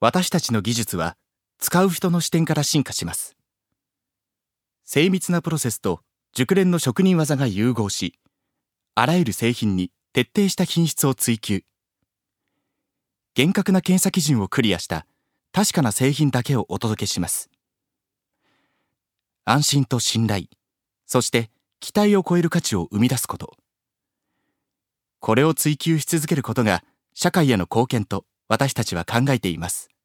私たちの技術は使う人の視点から進化します。精密なプロセスと熟練の職人技が融合し、あらゆる製品に徹底した品質を追求。厳格な検査基準をクリアした確かな製品だけをお届けします。安心と信頼、そして期待を超える価値を生み出すこと。これを追求し続けることが社会への貢献と私たちは考えています。